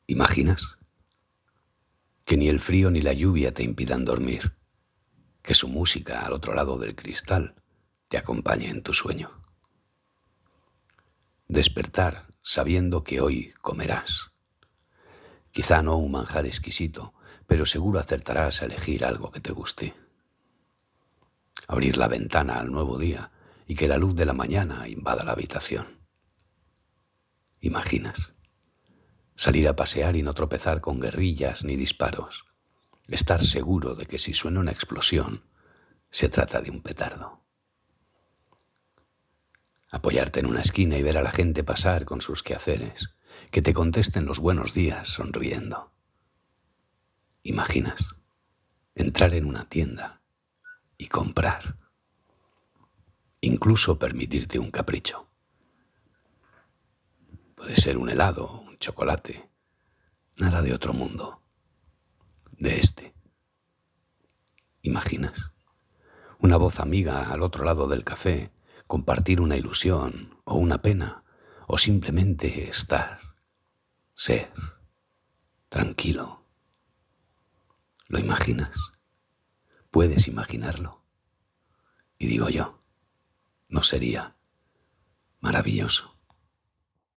¿Imaginas? Que ni el frío ni la lluvia te impidan dormir, que su música al otro lado del cristal te acompañe en tu sueño. Despertar sabiendo que hoy comerás. Quizá no un manjar exquisito, pero seguro acertarás a elegir algo que te guste. Abrir la ventana al nuevo día y que la luz de la mañana invada la habitación. ¿Imaginas? Salir a pasear y no tropezar con guerrillas ni disparos. Estar seguro de que si suena una explosión, se trata de un petardo. Apoyarte en una esquina y ver a la gente pasar con sus quehaceres, que te contesten los buenos días sonriendo. ¿Imaginas? Entrar en una tienda y comprar. Incluso permitirte un capricho. Puede ser un helado, un chocolate, nada de otro mundo, de este. ¿Imaginas? Una voz amiga al otro lado del café, compartir una ilusión o una pena, o simplemente estar, ser, tranquilo. ¿Lo imaginas? ¿Puedes imaginarlo? Y digo yo, ¿no sería maravilloso?